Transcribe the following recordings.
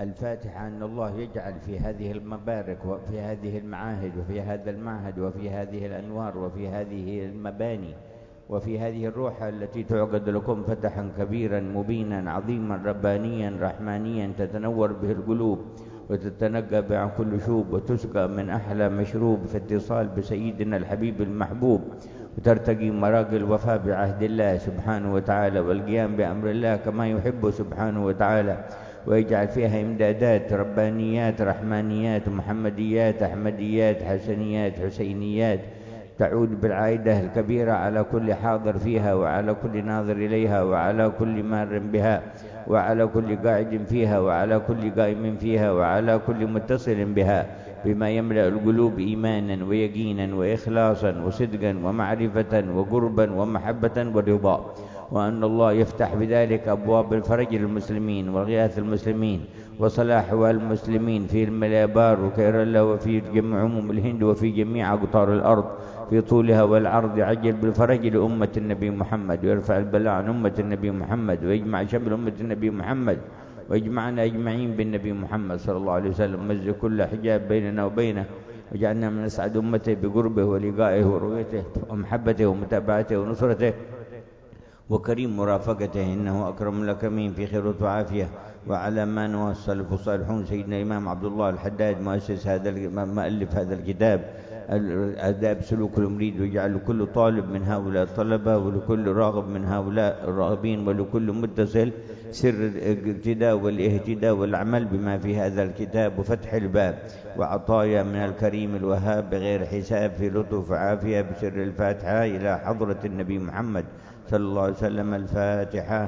الفاتحة أن الله يجعل في هذه المبارك وفي هذه المعاهد وفي هذا المعهد وفي هذه الأنوار وفي هذه المباني وفي هذه الروحة التي تعقد لكم فتحا كبيرا مبينا عظيما ربانيا رحمانيا تتنور به القلوب وتتنقى به عن كل شوب وتسقى من أحلى مشروب في اتصال بسيدنا الحبيب المحبوب وترتقي مراقي الوفاء بعهد الله سبحانه وتعالى والقيام بأمر الله كما يحب سبحانه وتعالى، ويجعل فيها إمدادات ربانيات رحمانيات محمديات أحمديات حسنيات حسينيات تعود بالعائدة الكبيرة على كل حاضر فيها وعلى كل ناظر إليها وعلى كل مار بها وعلى كل قاعد فيها وعلى كل قائم فيها وعلى كل متصل بها، بما يملأ القلوب إيمانا ويقينا وإخلاصا وصدقا ومعرفة وقربا ومحبة ورضا، وأن الله يفتح بذلك أبواب الفرج للمسلمين وغياث المسلمين وصلاح المسلمين في الملابار وكيرلا وفي جميع عموم الهند وفي جميع أقطار الأرض في طولها والعرض. عجل بالفرج لأمة النبي محمد ويرفع البلاء عن أمة النبي محمد ويجمع شمل أمة النبي محمد ويجمعنا أجمعين بالنبي محمد صلى الله عليه وسلم، مز كل حجاب بيننا وبينه وجعلنا من أسعد أمته بقربه ولقائه ورؤيته ومحبته ومتابعته ونصرته وكريم مرافقته، إنه أكرم الأكرمين في خير وعافية. وعلى ما نوى السلف الصالحون سيدنا الإمام عبد الله الحداد مؤلف هذا الكتاب آداب سلوك المريد، ويجعل لكل طالب من هؤلاء الطلبة ولكل راغب من هؤلاء الراغبين ولكل متصل سر الاقتداء والاهتداء والعمل بما في هذا الكتاب وفتح الباب وعطايا من الكريم الوهاب بغير حساب في لطف وعافية بسر الفاتحة إلى حضرة النبي محمد صلى الله عليه وسلم. الفاتحة.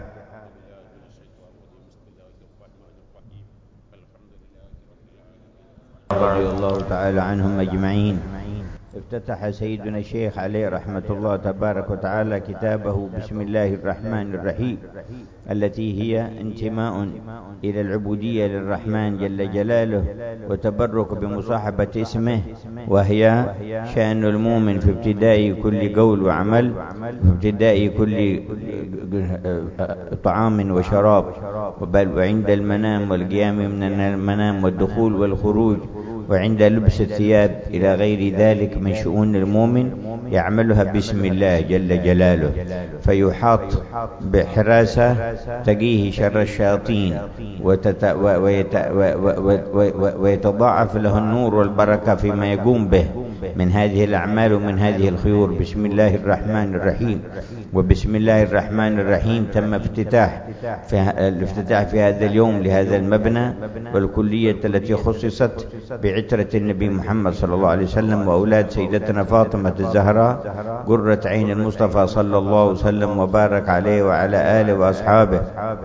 رضي الله تعالى عنهم أجمعين. افتتح سيدنا الشيخ عليه رحمة الله تبارك وتعالى كتابه بسم الله الرحمن الرحيم، التي هي انتماء إلى العبودية للرحمن جل جلاله وتبرك بمصاحبة اسمه، وهي شأن المؤمن في ابتداء كل قول وعمل، في ابتداء كل طعام وشراب، بل وعند المنام والقيام من المنام والدخول والخروج وعند لبس الثياب إلى غير ذلك من شؤون المؤمن يعملها باسم الله جل جلاله، فيحاط بحراسة تقيه شر الشياطين ويتضاعف له النور والبركة فيما يقوم به من هذه الأعمال ومن هذه الخيور. بسم الله الرحمن الرحيم. وبسم الله الرحمن الرحيم تم الافتتاح في هذا اليوم لهذا المبنى والكلية التي خصصت بعترة النبي محمد صلى الله عليه وسلم وأولاد سيدتنا فاطمة الزهراء قرة عين المصطفى صلى الله وسلم وبارك عليه وعلى آله وأصحابه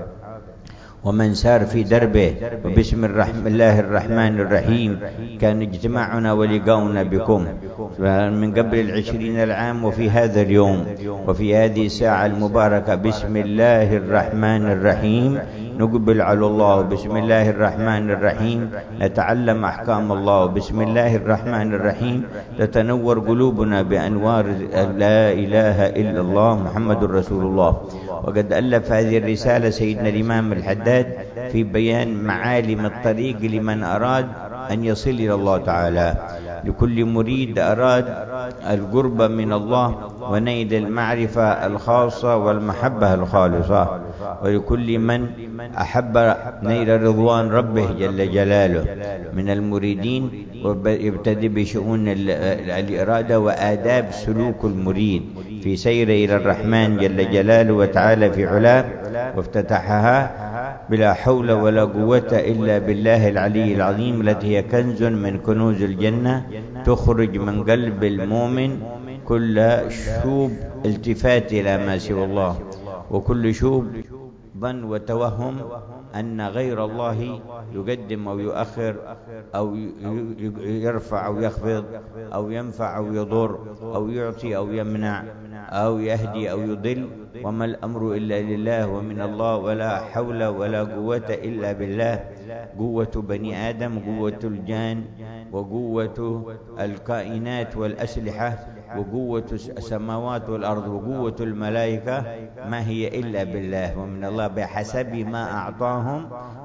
ومن سار في دربه. وبسم الله الرحمن الرحيم كان اجتماعنا ولقاؤنا بكم من قبل 20 العام وفي هذا اليوم وفي هذه الساعة المباركة. بسم الله الرحمن الرحيم نقبل على الله، بسم الله الرحمن الرحيم نتعلم أحكام الله، بسم الله الرحمن الرحيم تتنور قلوبنا بأنوار لا إله إلا الله محمد رسول الله. وقد ألف هذه الرسالة سيدنا الإمام الحداد في بيان معالم الطريق لمن أراد أن يصل إلى الله تعالى، لكل مريد أراد القرب من الله ونيل المعرفة الخاصة والمحبة الخالصة، ولكل من أحب نيل رضوان ربه جل جلاله من المريدين، ويبتدئ بشؤون الإرادة وآداب سلوك المريد في سير إلى الرحمن جل جلاله وتعالى في علاه. وافتتحها بلا حول ولا قوة إلا بالله العلي العظيم، التي هي كنز من كنوز الجنة تخرج من قلب المؤمن كل شوب التفات إلى ما سوى الله، وكل شوب ظن وتوهم أن غير الله يقدم أو يؤخر أو يرفع أو يخفض أو ينفع أو يضر أو يعطي أو يمنع أو يهدي أو يضل، وما الأمر إلا لله ومن الله، ولا حول ولا قوة إلا بالله. قوة بني آدم، قوة الجان، وقوة الكائنات والأسلحة، وقوة السماوات والأرض، وقوة الملائكة ما هي إلا بالله ومن الله بحسب ما أعطاهم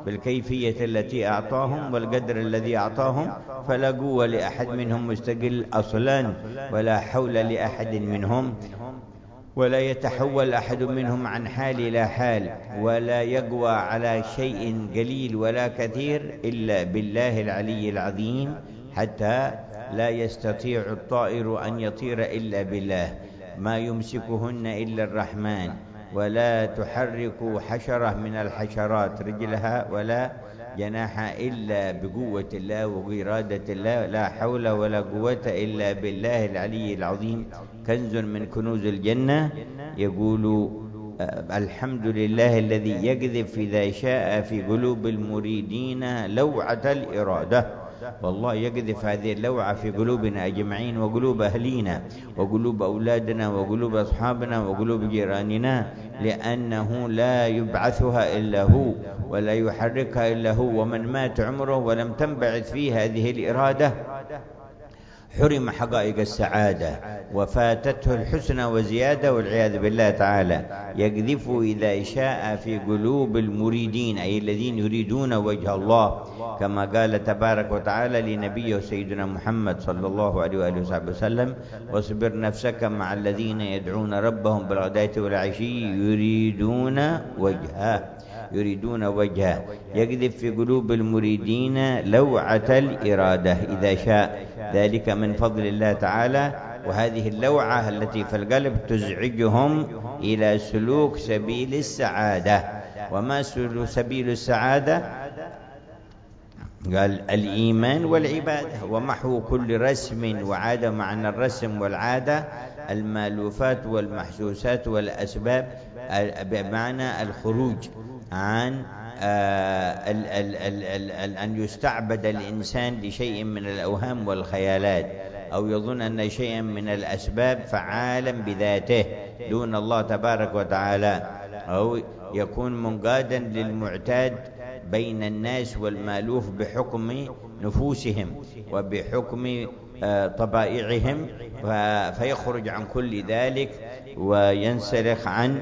بالكيفية التي أعطاهم والقدر الذي أعطاهم، فلا قوة لأحد منهم مستقل أصلا، ولا حول لأحد منهم، ولا يتحول أحد منهم عن حال إلى حال، ولا يقوى على شيء قليل ولا كثير إلا بالله العلي العظيم، حتى لا يستطيع الطائر أن يطير إلا بالله، ما يمسكهن إلا الرحمن، ولا تحرك حشرة من الحشرات رجلها ولا جناح إلا بقوة الله وإرادة الله، لا حول ولا قوة إلا بالله العلي العظيم. كنز من كنوز الجنة يقول: الحمد لله الذي يقذف إذا شاء في قلوب المريدين لوعة الإرادة. والله يقذف هذه اللوعة في قلوبنا أجمعين، وقلوب أهلينا، وقلوب أولادنا، وقلوب أصحابنا، وقلوب جيراننا، لأنه لا يبعثها إلا هو، ولا يحركها إلا هو. ومن مات عمره ولم تنبعث فيه هذه الإرادة حرم حقائق السعادة، وفاتته الحسنى وزيادة، والعياذ بالله تعالى. يقذف إذا شاء في قلوب المريدين، أي الذين يريدون وجه الله، كما قال تبارك وتعالى لنبيه سيدنا محمد صلى الله عليه وآله وصحبه وسلم: واصبر نفسك مع الذين يدعون ربهم بالغداة والعشي يريدون وجهه، يريدون وجهه. يقذف في قلوب المريدين لوعة الإرادة إذا شاء، ذلك من فضل الله تعالى. وهذه اللوعة التي في القلب تزعجهم إلى سلوك سبيل السعادة. وما سبيل السعادة؟ قال: الإيمان والعبادة، ومحو كل رسم وعادة. معنى الرسم والعادة المألوفات والمحسوسات والأسباب، بمعنى الخروج عن أن يستعبد الإنسان لشيء من الأوهام والخيالات، أو يظن أن شيئا من الأسباب فعالا بذاته دون الله تبارك وتعالى، أو يكون منقادا للمعتاد بين الناس والمألوف بحكم نفوسهم وبحكم طبائعهم، فيخرج عن كل ذلك وينسلخ عن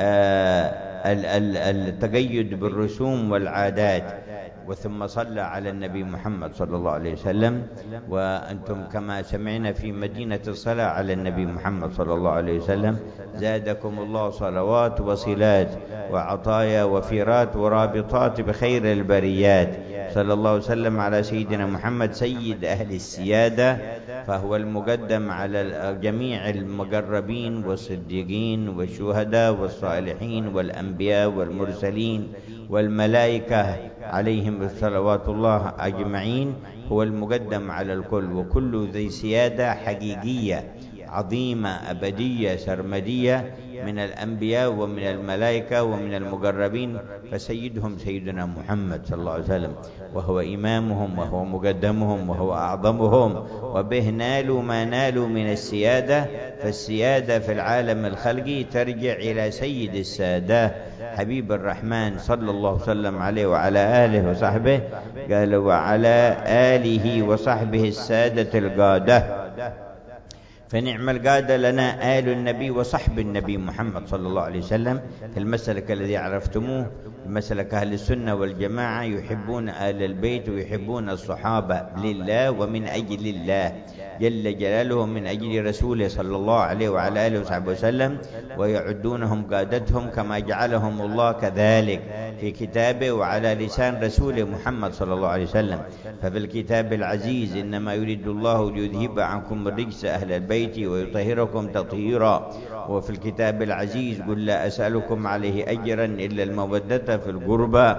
التقيد بالرسوم والعادات. وثم صلى على النبي محمد صلى الله عليه وسلم. وأنتم كما سمعنا في مدينة الصلاة على النبي محمد صلى الله عليه وسلم زادكم الله صلوات وصلات وعطايا وفيرات ورابطات بخير البريات. صلى الله وسلم على سيدنا محمد سيد أهل السيادة، فهو المقدم على جميع المقربين والصديقين والشهداء والصالحين والأنبياء والمرسلين والملائكة عليهم صلوات الله أجمعين. هو المقدم على الكل، وكل ذي سيادة حقيقية عظيمة أبدية سرمدية من الأنبياء ومن الملائكة ومن المقربين، فسيدهم سيدنا محمد صلى الله عليه وسلم، وهو إمامهم وهو مقدمهم وهو أعظمهم، وبه نالوا ما نالوا من السيادة. فالسيادة في العالم الخلقي ترجع إلى سيد السادة حبيب الرحمن صلى الله وسلم عليه وعلى آله وصحبه. قال: وعلى آله وصحبه السادة القادة. فنعم القادة لنا آل النبي وصحب النبي محمد صلى الله عليه وسلم. في المسلك الذي عرفتموه، مسلك أهل السنة والجماعة، يحبون آل البيت ويحبون الصحابة لله ومن أجل الله جل جلاله، من أجل رسوله صلى الله عليه وعلى آله وصحبه وسلم، ويعدونهم قادتهم كما جعلهم الله كذلك في كتابه وعلى لسان رسوله محمد صلى الله عليه وسلم. ففي الكتاب العزيز: إنما يريد الله ليذهب عنكم الرجس أهل البيت ويطهركم تطهيرا. وفي الكتاب العزيز: قل لا أسألكم عليه أجرا إلا المودة في القربى.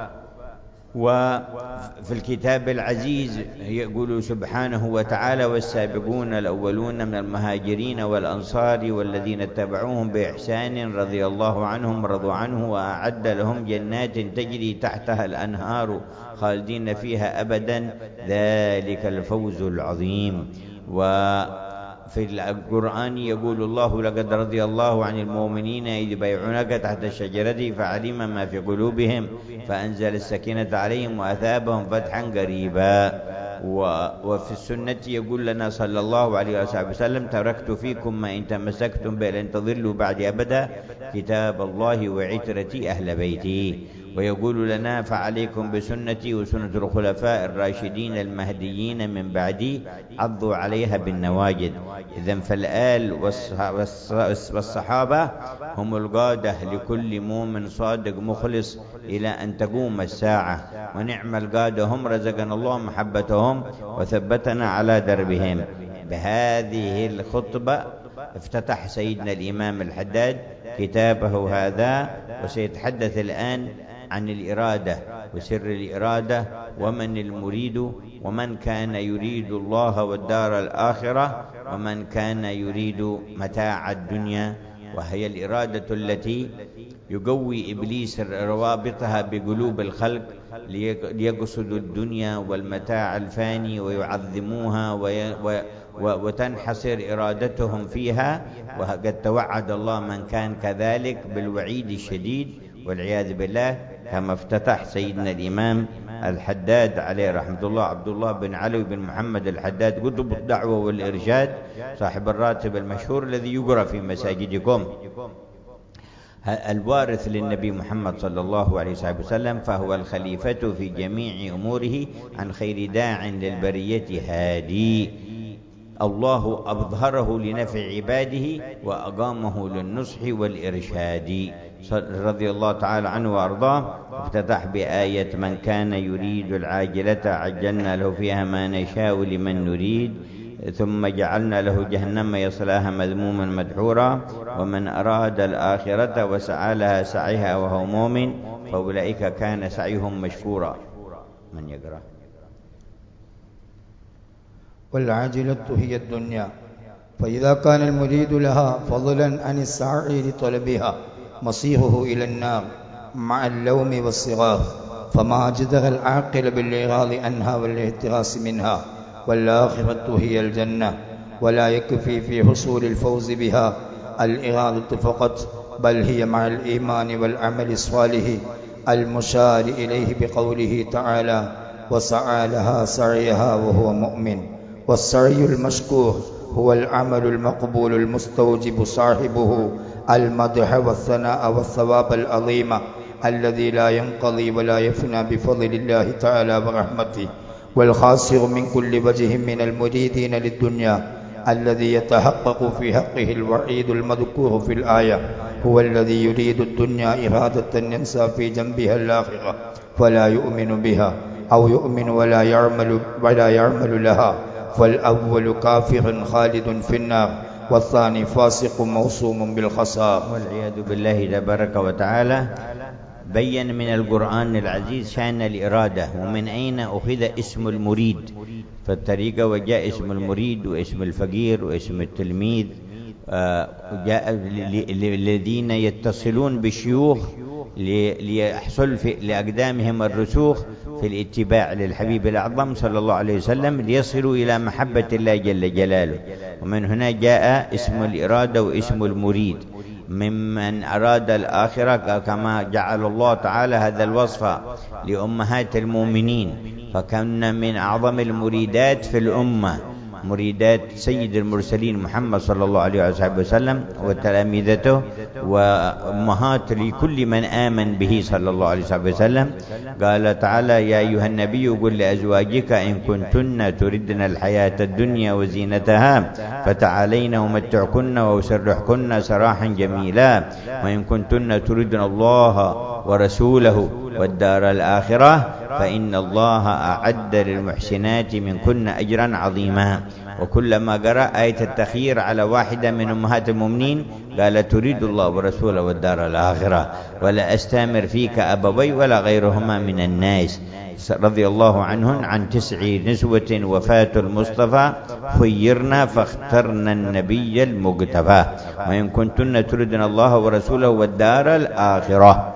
وفي الكتاب العزيز يقول سبحانه وتعالى: والسابقون الأولون من المهاجرين والأنصار والذين اتبعوهم بإحسان رضي الله عنهم ورضوا عنه وأعد لهم جنات تجري تحتها الأنهار خالدين فيها أبدا ذلك الفوز العظيم. وفي القرآن يقول الله: لقد رضي الله عن المؤمنين إذ يبايعونك تحت الشجرة فعلم ما في قلوبهم فأنزل السكينة عليهم وأثابهم فتحا قريبا. وفي السنة يقول لنا صلى الله عليه وسلم: تركت فيكم ما إن تمسكتم به لن تضلوا بعد أبدا، كتاب الله وعترتي أهل بيتي. ويقول لنا: فعليكم بسنتي وسنة الخلفاء الراشدين المهديين من بعدي عضوا عليها بالنواجذ. إذن فالآل والصحابة هم القادة لكل مؤمن صادق مخلص إلى أن تقوم الساعة، ونعم القادة هم، رزقنا الله محبتهم وثبتنا على دربهم. بهذه الخطبة افتتح سيدنا الإمام الحداد كتابه هذا، وسيتحدث الآن عن الإرادة وسر الإرادة ومن المريد، ومن كان يريد الله والدار الآخرة، ومن كان يريد متاع الدنيا، وهي الإرادة التي يقوي إبليس روابطها بقلوب الخلق ليقصدوا الدنيا والمتاع الفاني ويعظموها وتنحصر إرادتهم فيها. وقد توعد الله من كان كذلك بالوعيد الشديد والعياذ بالله، كما افتتح سيدنا الإمام الحداد عليه رحمة الله، عبد الله بن علي بن محمد الحداد، قطب الدعوة والإرشاد، صاحب الراتب المشهور الذي يقرأ في مساجدكم، الوارث للنبي محمد صلى الله عليه وسلم، فهو الخليفة في جميع أموره، عن خير داع للبرية هادي. الله أظهره لنفع عباده وأقامه للنصح والإرشاد، رضي الله تعالى عنه وأرضاه. افتتح بآية: من كان يريد العاجلة عجلنا له فيها ما نشاء لمن نريد ثم جعلنا له جهنم يصلاها مذموما مدحورا ومن أراد الآخرة وسعى لها سعيها وهو مؤمن فأولئك كان سعيهم مشكورا. من يقرأ؟ والعاجلة هي الدنيا، فإذا كان المريد لها فضلا عن السعي لطلبها مصيره إلى النار مع اللوم والصغار، فما جدر العاقل بالإعراض عنها والاحتراس منها. والآخرة هي الجنة، ولا يكفي في حصول الفوز بها الإرادة فقط، بل هي مع الإيمان والعمل الصالح المشار إليه بقوله تعالى: وسعى لها سعيها وهو مؤمن. والسعي المشكور هو العمل المقبول المستوجب صاحبه المدح والثناء والثواب العظيم الذي لا ينقضي ولا يفنى بفضل الله تعالى ورحمته. والخاسر من كل وجه من المريدين للدنيا الذي يتحقق في حقه الوعيد المذكور في الآية هو الذي يريد الدنيا إرادة ينسى في جنبها الآخرة فلا يؤمن بها، أو يؤمن ولا يعمل لها. فالأول كافر خالد في النار، والثاني فاسق موصوم بالخسار والعياذ بالله تبارك وتعالى. بين من القرآن العزيز شأن الإرادة ومن أين أخذ اسم المريد في الطريقة، وجاء اسم المريد واسم الفقير واسم التلميذ، جاء الذين يتصلون بالشيوخ ليحصل لأقدامهم الرسوخ في الاتباع للحبيب الأعظم صلى الله عليه وسلم ليصلوا إلى محبة الله جل جلاله. ومن هنا جاء اسم الإرادة واسم المريد ممن أراد الآخرة، كما جعل الله تعالى هذا الوصف لأمهات المؤمنين، فكان من أعظم المريدات في الأمة مريدات سيد المرسلين محمد صلى الله عليه وسلم وتلامذته وأمهات لكل من آمن به صلى الله عليه وسلم. قال تعالى: يا أيها النبي قل لأزواجك إن كنتن تردن الحياة الدنيا وزينتها فتعالين أمتعكن وأسرحكن سراحا جميلا وإن كنتن تردن الله ورسوله والدار الآخرة فإن الله أعد للمحسنات منكن أجرا عظيما. وكلما قرأ آية التخيير على واحدة من أمهات المؤمنين قال: تريد الله ورسوله والدار الآخرة ولا أستامر فيك أبوي ولا غيرهما من الناس، رضي الله عنهن عن 9 نسوة وفاة المصطفى خيرنا فاخترنا النبي المقتفى وإن كنتن تردن الله ورسوله والدار الآخرة.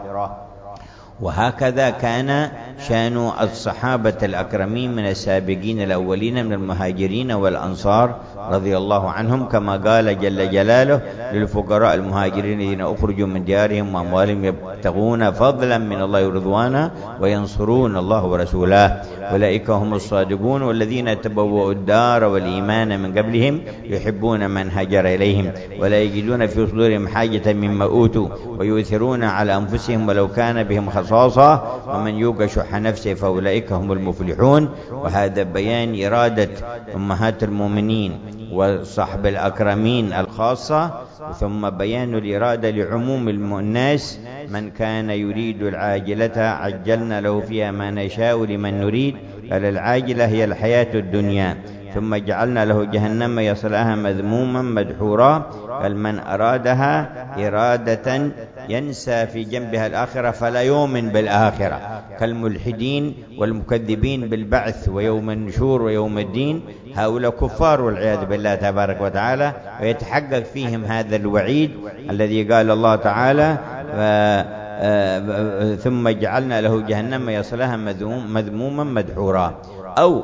وهكذا كان شأن الصحابة الأكرمين من السابقين الأولين من المهاجرين والأنصار رضي الله عنهم، كما قال جل جلاله: للفقراء المهاجرين الذين أخرجوا من ديارهم وأموالهم يبتغون فضلا من الله ورضوانا وينصرون الله ورسوله. أولئك هم الصادقون والذين تبوأوا الدار والإيمان من قبلهم يحبون من هاجر إليهم ولا يجدون في صدورهم حاجة مما أوتوا ويؤثرون على أنفسهم ولو كان بهم خصاصة ومن يوق شح نفسه فأولئك هم المفلحون. وهذا بيان إرادة أمهات المؤمنين وصحب الأكرمين الخاصة، ثم بيان الإرادة لعموم الناس. من كان يريد العاجلة عجلنا له فيها ما نشاء لمن نريد، قال العاجلة هي الحياة الدنيا، ثم جعلنا له جهنم يصلاها مذموما مدحورا. قال من أرادها إرادة ينسى في جنبها الآخرة فلا يؤمن بالآخرة، كالملحدين والمكذبين بالبعث ويوم النشور ويوم الدين، هؤلاء كفار والعياذ بالله تبارك وتعالى، ويتحقق فيهم هذا الوعيد الذي قال الله تعالى ثم جعلنا له جهنم يصلاها مذموما مدحورا. أو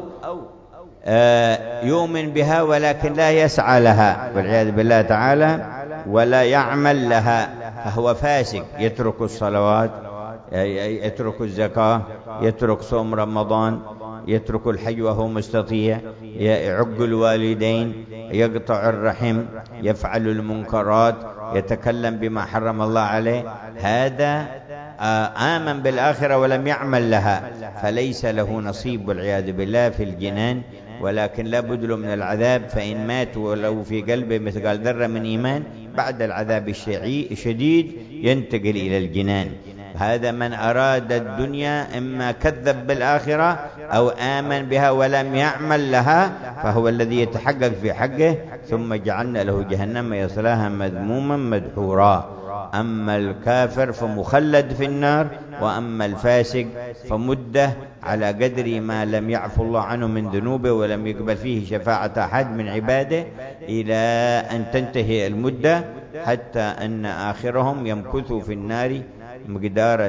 يؤمن بها ولكن لا يسعى لها والعياذ بالله تعالى ولا يعمل لها، فهو فاسق، يترك الصلوات، يترك الزكاة، يترك صوم رمضان، يترك الحج وهو مستطيع، يعق الوالدين، يقطع الرحم، يفعل المنكرات، يتكلم بما حرم الله عليه. هذا آمن بالآخرة ولم يعمل لها، فليس له نصيب والعياذ بالله في الجنان، ولكن لا بد له من العذاب. فإن مات ولو في قلبه مثقال ذرة من إيمان بعد العذاب الشديد ينتقل إلى الجنان. هذا من أراد الدنيا إما كذب بالآخرة أو آمن بها ولم يعمل لها، فهو الذي يتحقق في حقه. ثم جعلنا له جهنم يصلاها مذموما مدحورا. أما الكافر فمخلد في النار، وأما الفاسق فمده على قدر ما لم يعفو الله عنه من ذنوبه ولم يقبل فيه شفاعة أحد من عباده إلى أن تنتهي المدة، حتى أن آخرهم يمكثوا في النار مقدار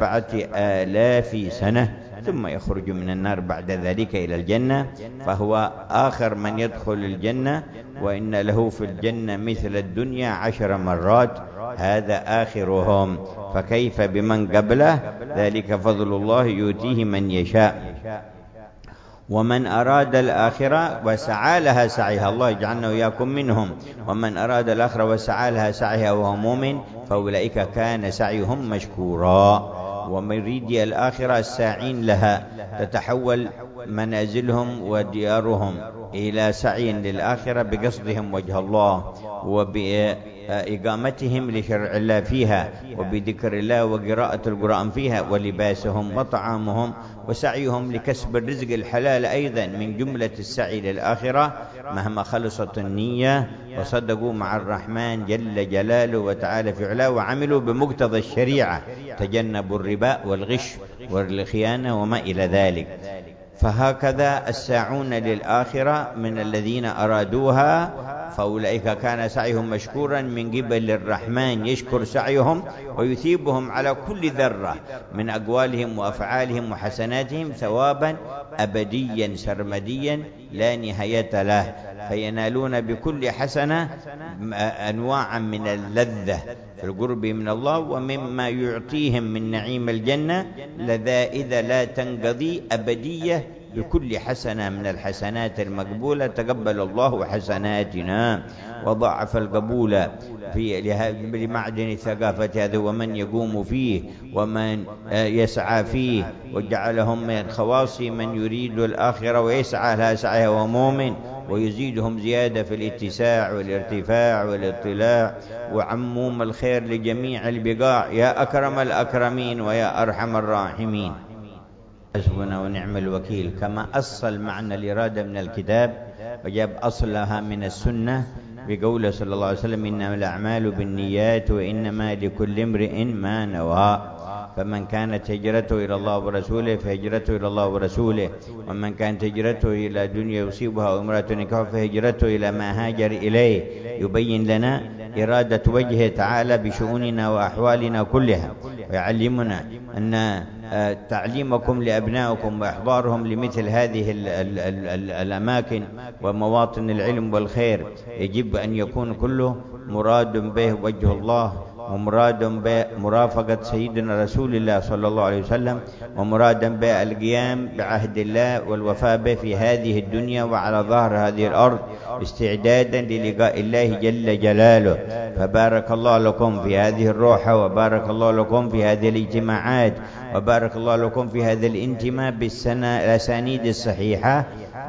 7,000 سنة ثم يخرج من النار بعد ذلك إلى الجنة، فهو آخر من يدخل الجنة، وإن له في الجنة مثل الدنيا 10 مرات، هذا آخرهم. فكيف بمن قبله؟ ذلك فضل الله يؤتيه من يشاء. ومن أراد الآخرة وسعى لها سعيها، الله يجعلنا وإياكم منهم، ومن أراد الآخرة وسعى لها سعيها وهو مؤمن فأولئك كان سعيهم مشكورا. ومن يريد الآخرة الساعين لها تتحول منازلهم وديارهم إلى سعي للآخرة بقصدهم وجه الله وبإقامتهم لشرع الله فيها وبذكر الله وقراءة القرآن فيها، ولباسهم وطعامهم وسعيهم لكسب الرزق الحلال أيضا من جملة السعي للآخرة، مهما خلصت النية وصدقوا مع الرحمن جل جلاله وتعالى في علاه وعملوا بمقتضى الشريعة، تجنبوا الربا والغش والخيانة وما إلى ذلك. فهكذا الساعون للآخرة من الذين أرادوها فأولئك كان سعيهم مشكورا من قبل الرحمن، يشكر سعيهم ويثيبهم على كل ذرة من أقوالهم وأفعالهم وحسناتهم ثوابا أبديا سرمديا لا نهاية له، فينالون بكل حسنة أنواعا من اللذة في القرب من الله، ومما يعطيهم من نعيم الجنة لذائذ لا تنقضي أبدية بكل حسنة من الحسنات المقبولة. تقبل الله حسناتنا وضاعف القبول لمعدن ثقافة هذا ومن يقوم فيه ومن يسعى فيه، وجعلهم من خواص من يريد الآخرة ويسعى لها سعيها ومؤمن، ويزيدهم زيادة في الاتساع والارتفاع والاطلاع وعموم الخير لجميع البقاع. يا أكرم الأكرمين ويا أرحم الراحمين. حسبنا ونعم الوكيل. كما أصل معنى الإرادة من الكتاب وجاب أصلها من السنة بقوله صلى الله عليه وسلم إنما الأعمال بالنيات وإنما لكل امرئ ما نوى، فمن كانت هجرته إلى الله ورسوله فهجرته إلى الله ورسوله، ومن كانت هجرته إلى دنيا يصيبها أو امرأة ينكحها فهجرته إلى ما هاجر إليه. يبين لنا إرادة وجهه تعالى بشؤوننا وأحوالنا كلها، ويعلمنا أن تعليمكم لأبنائكم وإحضارهم لمثل هذه الأماكن ومواطن العلم والخير يجب أن يكون كله مراد به وجه الله ومراد به مرافقة سيدنا رسول الله صلى الله عليه وسلم، ومرادا به القيام بعهد الله والوفاء به في هذه الدنيا وعلى ظهر هذه الأرض استعدادا للقاء الله جل جلاله. فبارك الله لكم في هذه الروحة، وبارك الله لكم في هذه الاجتماعات، وبارك الله لكم في هذا الانتماء بالأسانيد الصحيحة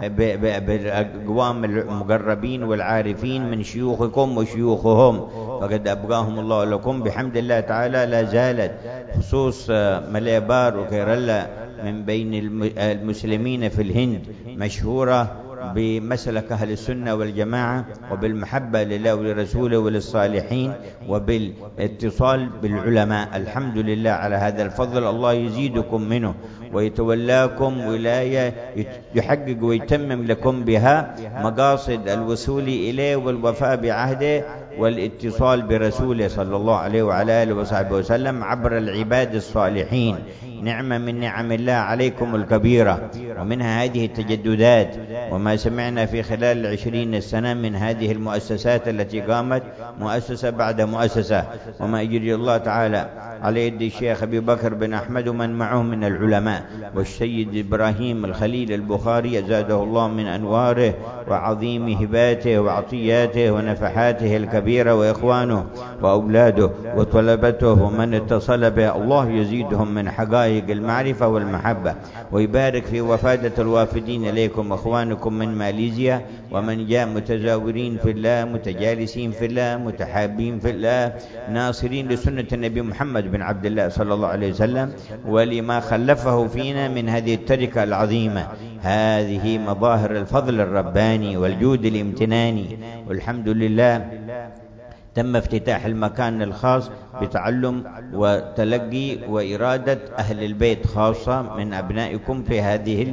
بالأقوام المقربين والعارفين من شيوخكم وشيوخهم، فقد أبقاهم الله لكم بحمد الله تعالى. لا زالت خصوص مليبار وكيرلا من بين المسلمين في الهند مشهورة بمسلك أهل السنة والجماعة، وبالمحبة لله ولرسوله وللصالحين، وبالاتصال بالعلماء. الحمد لله على هذا الفضل، الله يزيدكم منه ويتولاكم ولاية يحقق ويتمم لكم بها مقاصد الوصول إليه والوفاء بعهده والاتصال برسوله صلى الله عليه وعلى آله وصحبه وسلم عبر العباد الصالحين. نعمة من نعم الله عليكم الكبيرة، ومنها هذه التجددات وما سمعنا في خلال 20 سنة من هذه المؤسسات التي قامت مؤسسة بعد مؤسسة، وما يجري الله تعالى على يد الشيخ أبي بكر بن أحمد ومن معه من العلماء، والسيد إبراهيم الخليل البخاري زاده الله من أنواره وعظيم هباته وعطياته ونفحاته الكبيرة، وإخوانه وأولاده وطلبته ومن اتصل به، الله يزيدهم من حقائق المعرفة والمحبة، ويبارك في وفادة الوافدين إليكم أخوانكم من ماليزيا، ومن جاء متزاورين في الله، متجالسين في الله، متحابين في الله، ناصرين لسنة النبي محمد بن عبد الله صلى الله عليه وسلم ولما خلفه فينا من هذه التركة العظيمة. هذه مظاهر الفضل الرباني والجود الامتناني، والحمد لله تم افتتاح المكان الخاص بتعلم وتلقي وإرادة أهل البيت خاصة من أبنائكم في هذه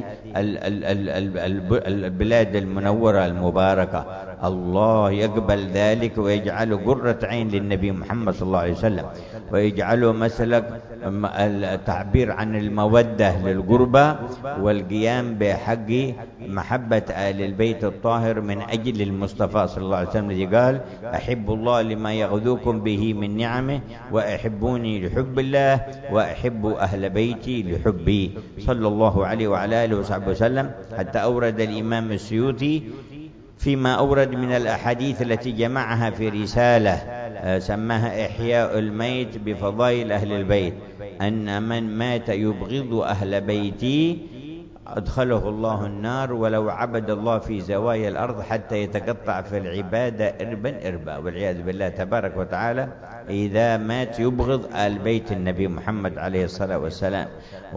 البلاد المنورة المباركة. الله يقبل ذلك ويجعله قرة عين للنبي محمد صلى الله عليه وسلم، ويجعله مسلك التعبير عن المودة للقربة والقيام بحق محبة آل البيت الطاهر من أجل المصطفى صلى الله عليه وسلم الذي قال: أحب الله لما يغذوكم به من نعمه، وأحبوني لحب الله، وأحب أهل بيتي لحبي، صلى الله عليه وعلى آله وصحبه وسلم. حتى أورد الإمام السيوطي فيما أورد من الأحاديث التي جمعها في رسالة سماها إحياء الميت بفضائل أهل البيت، أن من مات يبغض أهل بيتي أدخله الله النار ولو عبد الله في زوايا الأرض حتى يتقطع في العبادة إربا إربا، والعياذ بالله تبارك وتعالى. إذا مات يبغض آل بيت النبي محمد عليه الصلاة والسلام،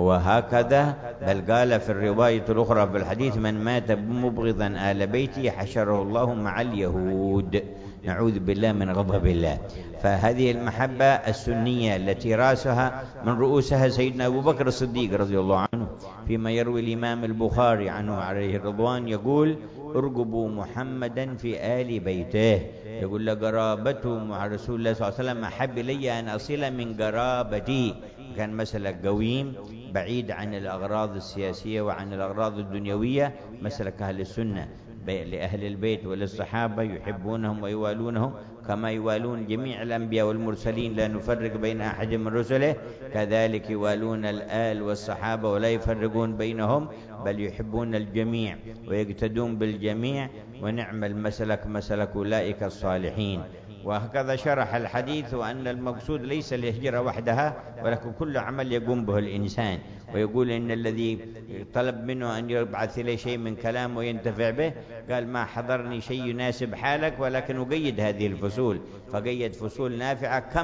وهكذا بل قال في الرواية الأخرى في الحديث: من مات مبغضا آل بيتي حشره الله مع اليهود، نعوذ بالله من غضب الله. فهذه المحبة السنية التي رأسها من رؤوسها سيدنا أبو بكر الصديق رضي الله عنه، فيما يروي الإمام البخاري عنه عليه الرضوان يقول: ارقبوا محمدا في آل بيته، يقول لقرابته مع رسول الله صلى الله عليه وسلم أحب لي أن أصل من قرابتي. كان مسلك قويم بعيد عن الأغراض السياسية وعن الأغراض الدنيوية، مسلك أهل السنة لأهل البيت وللصحابة، يحبونهم ويوالونهم كما يوالون جميع الأنبياء والمرسلين، لا نفرق بين أحد من رسله، كذلك يوالون الآل والصحابة ولا يفرقون بينهم، بل يحبون الجميع ويقتدون بالجميع، ونعم المسلك مسلك أولئك الصالحين. وهكذا شرح الحديث، وأن المقصود ليس الهجرة وحدها ولكن كل عمل يقوم به الإنسان، ويقول إن الذي طلب منه أن يبعث إليه شيء من كلام وينتفع به، قال: ما حضرني شيء يناسب حالك، ولكن أقيد هذه الفصول، فقيد فصول نافعة كم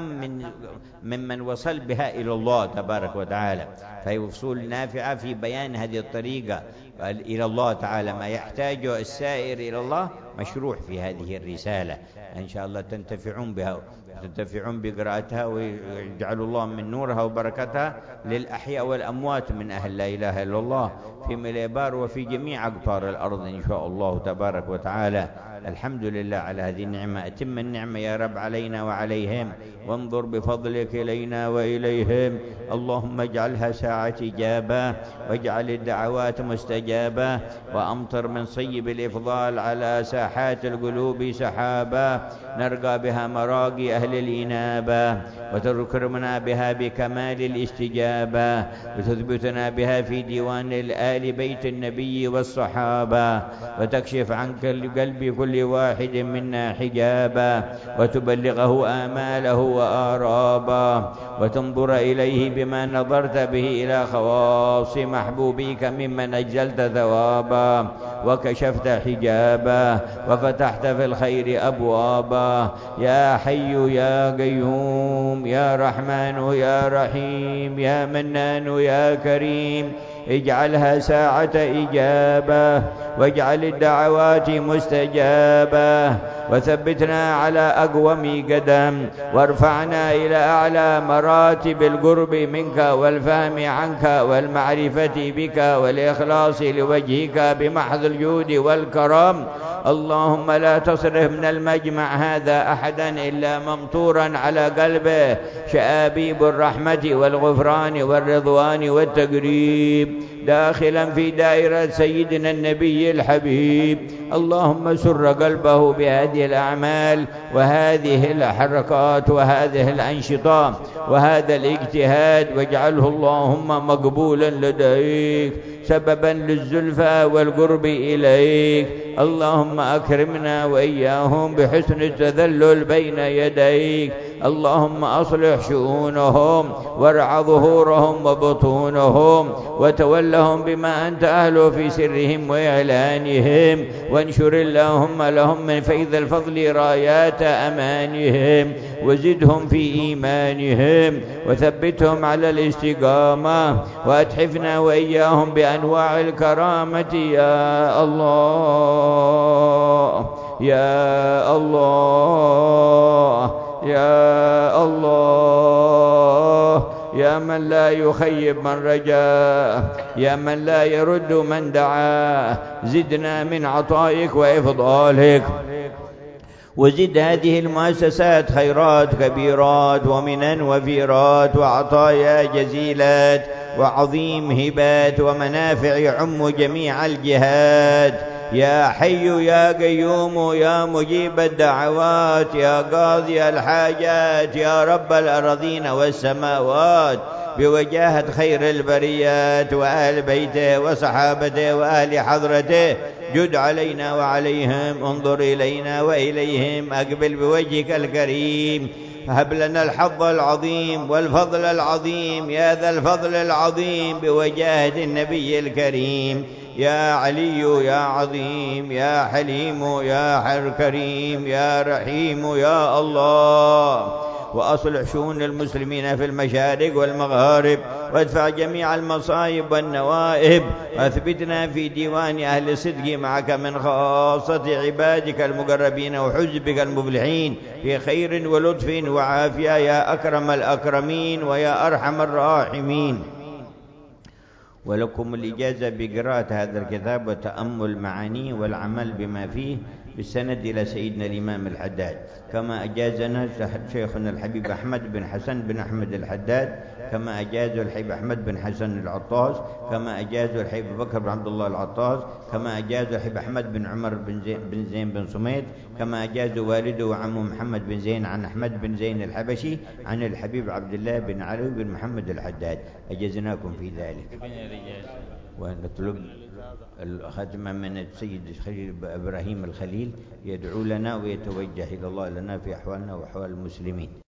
ممن وصل بها إلى الله تبارك وتعالى، فهي فصول نافعة في بيان هذه الطريقة إلى الله تعالى، ما يحتاجه السائر إلى الله مشروع في هذه الرسالة. إن شاء الله تنتفعون بها، تنتفعون بقراءتها، ويجعل الله من نورها وبركتها للأحياء والأموات من أهل لا إله إلا الله في مليبار وفي جميع أقطار الأرض إن شاء الله تبارك وتعالى. الحمد لله على هذه النعمة. أتم النعمة يا رب علينا وعليهم، وانظر بفضلك إلينا وإليهم. اللهم اجعلها ساعة إجابة، واجعل الدعوات مستجابة، وأمطر من صيب الإفضال على ساحات القلوب سحابا نرقى بها مراقي أهل الإنابة، وتذكرنا بها بكمال الاستجابة، وتثبتنا بها في ديوان الآل بيت النبي والصحابة، وتكشف عن قلب كل واحد منا حجابا، وتبلغه آماله وآرابا، وتنظر إليه بما نظرت به إلى خواص محبوبيك ممن أجلت ثوابا، وكشفت حجابا، وفتحت في الخير أبوابا. يا حي يا قيوم يا رحمن يا رحيم يا منان يا كريم، اجعلها ساعة إجابة، واجعل الدعوات مستجابة، وثبتنا على أقوم قدم، وارفعنا إلى أعلى مراتب القرب منك والفهم عنك والمعرفة بك والإخلاص لوجهك بمحض الجود والكرم. اللهم لا تصرف من المجمع هذا أحدا إلا ممطورا على قلبه شآبيب الرحمة والغفران والرضوان والتقريب، داخلا في دائرة سيدنا النبي الحبيب. اللهم سر قلبه بهذه الأعمال وهذه الحركات وهذه الأنشطة وهذا الاجتهاد، واجعله اللهم مقبولا لديك، سببا للزلفى والقرب إليك. اللهم أكرمنا وإياهم بحسن التذلل بين يديك. اللهم أصلح شؤونهم وارع ظهورهم وبطونهم، وتولهم بما أنت أهله في سرهم وإعلانهم، وانشر اللهم لهم من فيض الفضل رايات أمانهم، وزدهم في إيمانهم، وثبتهم على الاستقامة، وأتحفنا وإياهم بأنواع الكرامة يا الله يا الله يا الله، يا من لا يخيب من رجاه، يا من لا يرد من دعاه. زدنا من عطائك وإفضالك، وزد هذه المؤسسات خيرات كبيرات ومنن وفيرات وعطايا جزيلات وعظيم هبات ومنافع يعم جميع الجهات. يا حي يا قيوم يا مجيب الدعوات يا قاضي الحاجات يا رب الأراضين والسماوات، بوجاهة خير البريات وأهل بيته وصحابته وأهل حضرته، جد علينا وعليهم، انظر إلينا وإليهم، أقبل بوجهك الكريم، هب لنا الحظ العظيم والفضل العظيم يا ذا الفضل العظيم بوجاهة النبي الكريم. يا علي يا عظيم يا حليم يا كريم يا رحيم يا الله، وأصلح شؤون المسلمين في المشارق والمغارب، وادفع جميع المصائب والنوائب، واثبتنا في ديوان أهل الصدق معك من خاصة عبادك المقربين وحزبك المفلحين في خير ولطف وعافية يا أكرم الأكرمين ويا أرحم الراحمين. ولكم الإجازة بقراءة هذا الكتاب وتأمل معانيه والعمل بما فيه بالسند إلى سيدنا الإمام الحداد، كما أجازنا شيخنا الحبيب أحمد بن حسن بن أحمد الحداد، كما أجازه الحبيب أحمد بن حسن العطاس، كما أجازه الحبيب بكر بن عبد الله العطاس، كما أجازه الحبيب أحمد بن عمر بن زين بن سميط، كما أجازه والده وعمه محمد بن زين عن أحمد بن زين الحبشي عن الحبيب عبد الله بن علي بن محمد الحداد. أجزناكم في ذلك. ونطلب الختمة من السيد إبراهيم الخليل يدعو لنا ويتوجه إلى الله لنا في أحوالنا وأحوال المسلمين.